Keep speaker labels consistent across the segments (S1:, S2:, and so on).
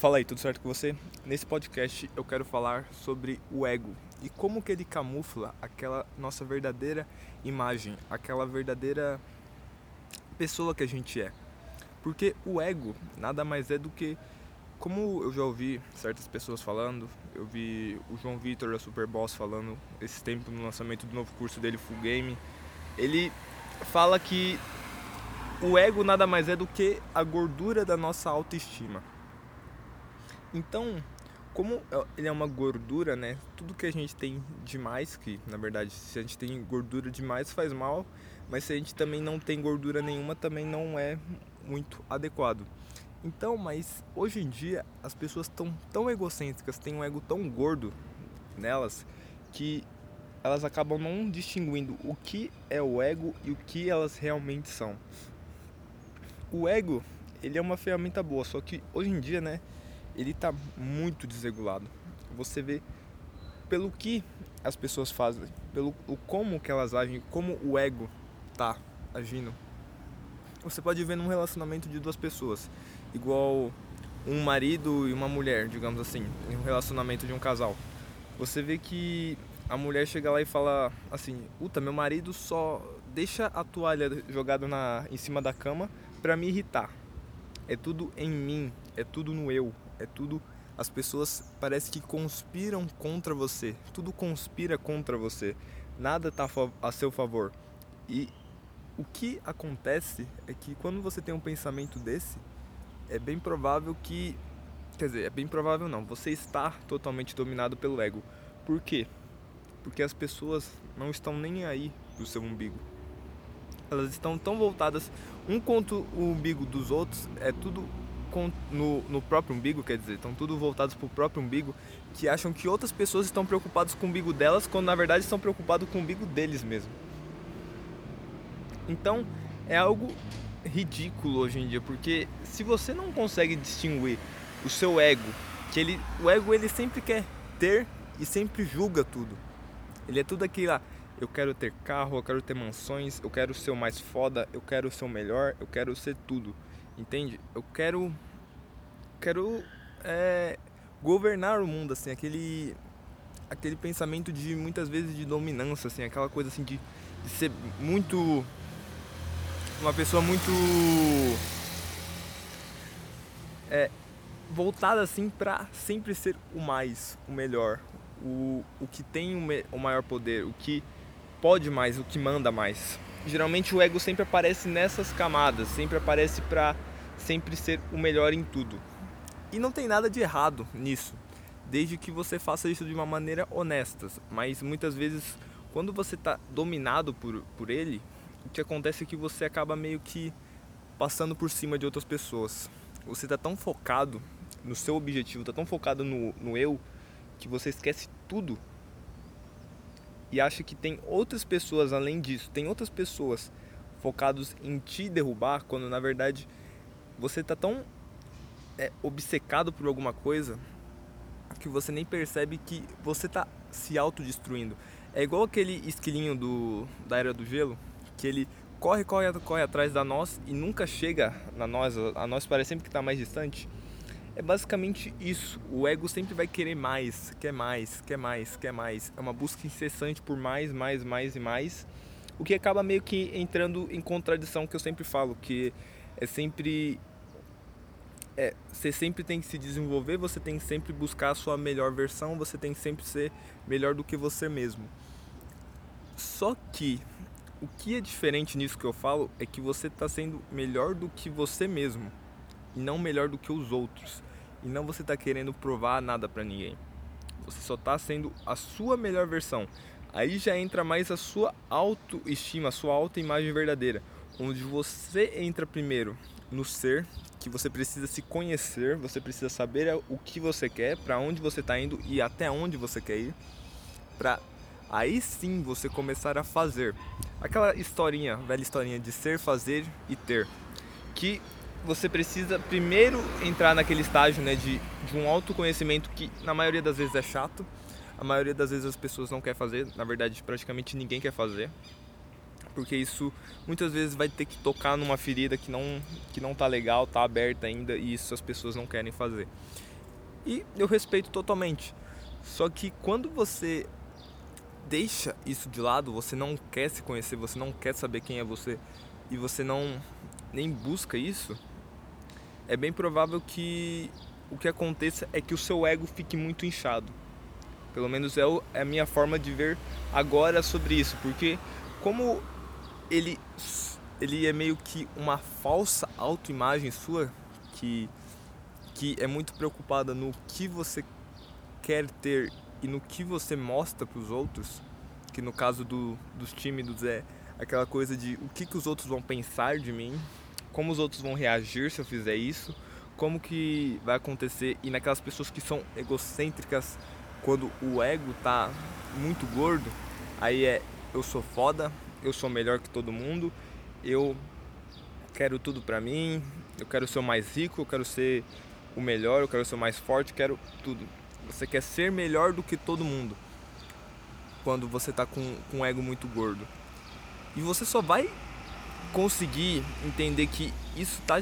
S1: Fala aí, tudo certo com você? Nesse podcast eu quero falar sobre o ego e como que ele camufla aquela nossa verdadeira imagem, aquela verdadeira pessoa que a gente é. Porque o ego nada mais é do que, como eu já ouvi certas pessoas falando, eu vi o João Vitor da Superboss falando esse tempo no lançamento do novo curso dele, Full Game, ele fala que o ego nada mais é do que a gordura da nossa autoestima. Então, como ele é uma gordura, né? Tudo que a gente tem demais, que na verdade se a gente tem gordura demais faz mal, mas se a gente também não tem gordura nenhuma também não é muito adequado. Então, mas hoje em dia as pessoas estão tão egocêntricas, têm um ego tão gordo nelas, que elas acabam não distinguindo o que é o ego e o que elas realmente são. O ego, ele é uma ferramenta boa, só que hoje em dia, né, ele tá muito desregulado. Você vê pelo que as pessoas fazem, pelo o como que elas agem, como o ego tá agindo. Você pode ver num relacionamento de duas pessoas, igual um marido e uma mulher, digamos assim, em um relacionamento de um casal. Você vê que a mulher chega lá e fala assim: "Uta, meu marido só deixa a toalha jogada em cima da cama pra me irritar. É tudo em mim, é tudo no eu, é tudo. As pessoas parece que conspiram contra você, tudo conspira contra você, nada tá a seu favor." E o que acontece é que quando você tem um pensamento desse, é bem provável que, quer dizer, é bem provável não, você está totalmente dominado pelo ego. Por quê? Porque as pessoas não estão nem aí pro seu umbigo. Elas estão tão voltadas um contra o umbigo dos outros, é tudo no próprio umbigo, quer dizer, estão tudo voltados pro próprio umbigo, que acham que outras pessoas estão preocupadas com o umbigo delas, quando na verdade estão preocupados com o umbigo deles mesmo. Então, é algo ridículo hoje em dia, porque se você não consegue distinguir o seu ego, o ego ele sempre quer ter e sempre julga tudo. Ele é tudo aquilo lá: eu quero ter carro, eu quero ter mansões, eu quero ser o mais foda, eu quero ser o melhor, eu quero ser tudo. Entende? Eu quero governar o mundo, assim, aquele pensamento de muitas vezes de dominância, assim, aquela coisa assim de ser muito uma pessoa muito voltada assim pra sempre ser o mais, o melhor, o que tem o maior poder, o que pode mais, o que manda mais. Geralmente o ego sempre aparece nessas camadas, sempre aparece pra sempre ser o melhor em tudo. E não tem nada de errado nisso, desde que você faça isso de uma maneira honesta. Mas muitas vezes, quando você está dominado por ele, o que acontece é que você acaba meio que passando por cima de outras pessoas. Você está tão focado no seu objetivo, está tão focado no eu, que você esquece tudo e acha que tem outras pessoas além disso, tem outras pessoas focadas em te derrubar, quando na verdade você está tão obcecado por alguma coisa que você nem percebe que você está se autodestruindo. É igual aquele esquilinho da Era do Gelo, que ele corre atrás da noz e nunca chega na noz, a noz parece sempre que está mais distante. É basicamente isso. O ego sempre vai querer mais, quer mais, quer mais, quer mais. É uma busca incessante por mais, mais, mais e mais. O que acaba meio que entrando em contradição, que eu sempre falo, que é sempre você sempre tem que se desenvolver, você tem que sempre buscar a sua melhor versão, você tem que sempre ser melhor do que você mesmo. Só que o que é diferente nisso que eu falo é que você está sendo melhor do que você mesmo e não melhor do que os outros. E não você está querendo provar nada para ninguém. Você só está sendo a sua melhor versão. Aí já entra mais a sua autoestima, a sua autoimagem verdadeira, onde você entra primeiro no ser, que você precisa se conhecer, você precisa saber o que você quer, para onde você está indo e até onde você quer ir, para aí sim você começar a fazer. Aquela historinha, velha historinha de ser, fazer e ter, que você precisa primeiro entrar naquele estágio, né, de um autoconhecimento que na maioria das vezes é chato, a maioria das vezes as pessoas não querem fazer, na verdade praticamente ninguém quer fazer, porque isso muitas vezes vai ter que tocar numa ferida que não tá legal, tá aberta ainda, e isso as pessoas não querem fazer. E eu respeito totalmente. Só que quando você deixa isso de lado, você não quer se conhecer, você não quer saber quem é você e você não nem busca isso, é bem provável que o que aconteça é que o seu ego fique muito inchado. Pelo menos é a minha forma de ver agora sobre isso, porque como ele é meio que uma falsa autoimagem sua, que é muito preocupada no que você quer ter e no que você mostra para os outros, que no caso dos tímidos é aquela coisa de o que os outros vão pensar de mim, como os outros vão reagir se eu fizer isso, como que vai acontecer. E naquelas pessoas que são egocêntricas, quando o ego tá muito gordo, aí eu sou foda, eu sou melhor que todo mundo, eu quero tudo pra mim, eu quero ser o mais rico, eu quero ser o melhor, eu quero ser o mais forte, eu quero tudo. Você quer ser melhor do que todo mundo quando você tá com um ego muito gordo. E você só vai conseguir entender que isso tá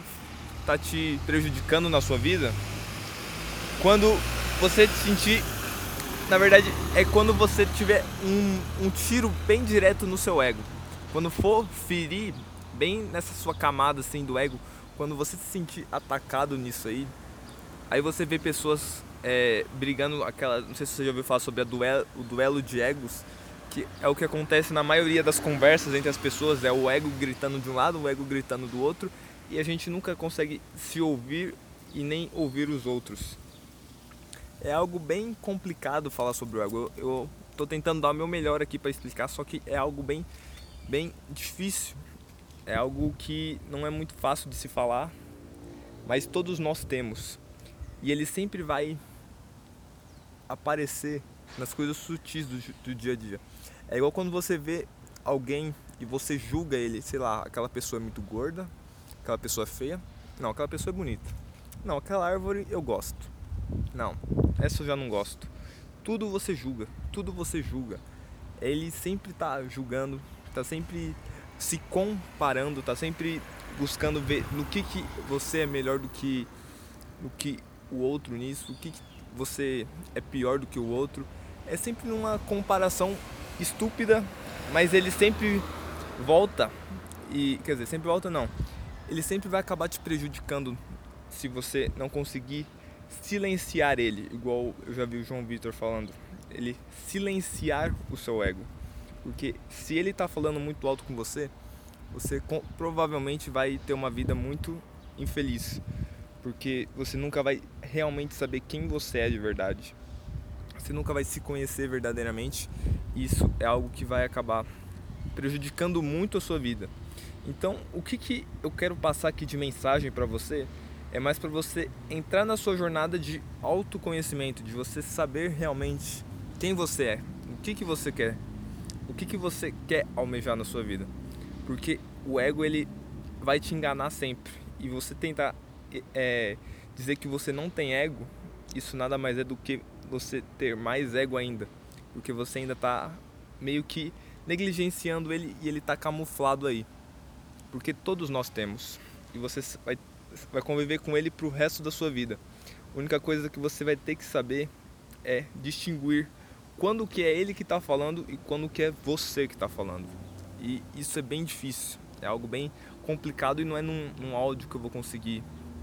S1: te prejudicando na sua vida quando você se sentir, na verdade, é quando você tiver um tiro bem direto no seu ego. Quando for ferir bem nessa sua camada assim do ego, quando você se sentir atacado nisso aí você vê pessoas brigando, não sei se você já ouviu falar sobre o duelo de egos, que é o que acontece na maioria das conversas entre as pessoas, é o ego gritando de um lado, o ego gritando do outro, e a gente nunca consegue se ouvir e nem ouvir os outros. É algo bem complicado falar sobre o ego. Eu tô tentando dar o meu melhor aqui para explicar, só que é algo bem difícil. É algo que não é muito fácil de se falar, mas todos nós temos. E ele sempre vai aparecer nas coisas sutis do dia a dia. É igual quando você vê alguém e você julga ele, sei lá, aquela pessoa é muito gorda, aquela pessoa é feia, não, aquela pessoa é bonita, não, aquela árvore eu gosto, não, essa eu já não gosto. Tudo você julga. Ele sempre tá julgando, tá sempre se comparando, tá sempre buscando ver no que você é melhor do que o outro nisso, o que você é pior do que o outro. É sempre numa comparação estúpida, mas ele sempre volta, sempre volta não, ele sempre vai acabar te prejudicando se você não conseguir silenciar ele, igual eu já vi o João Vitor falando, ele silenciar o seu ego, porque se ele tá falando muito alto com você provavelmente vai ter uma vida muito infeliz, porque você nunca vai realmente saber quem você é de verdade. Você nunca vai se conhecer verdadeiramente. E isso é algo que vai acabar prejudicando muito a sua vida. Então, o que eu quero passar aqui de mensagem para você é mais para você entrar na sua jornada de autoconhecimento, de você saber realmente quem você é, o que você quer, o que você quer almejar na sua vida. Porque o ego, ele vai te enganar sempre. E você tentar dizer que você não tem ego, isso nada mais é do que você ter mais ego ainda, porque você ainda está meio que negligenciando ele e ele está camuflado aí, porque todos nós temos e você vai conviver com ele pro resto da sua vida. A única coisa que você vai ter que saber é distinguir quando que é ele que está falando e quando que é você que está falando, e isso é bem difícil, é algo bem complicado e não é num áudio que eu vou conseguir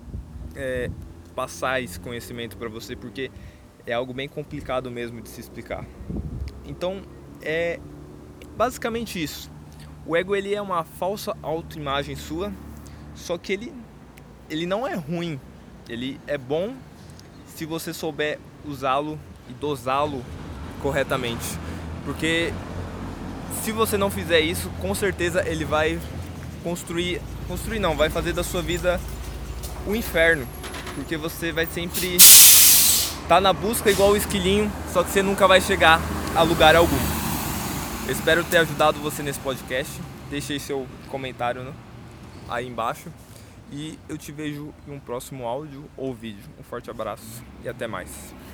S1: passar esse conhecimento para você, porque é algo bem complicado mesmo de se explicar. Então é basicamente isso. O ego, ele é uma falsa autoimagem sua, só que ele não é ruim, ele é bom se você souber usá-lo e dosá-lo corretamente, porque se você não fizer isso, com certeza ele vai vai fazer da sua vida o inferno, porque você vai sempre estar na busca igual o esquilinho, só que você nunca vai chegar a lugar algum. Eu espero ter ajudado você nesse podcast. Deixe aí seu comentário aí embaixo e eu te vejo em um próximo áudio ou vídeo. Um forte abraço e até mais.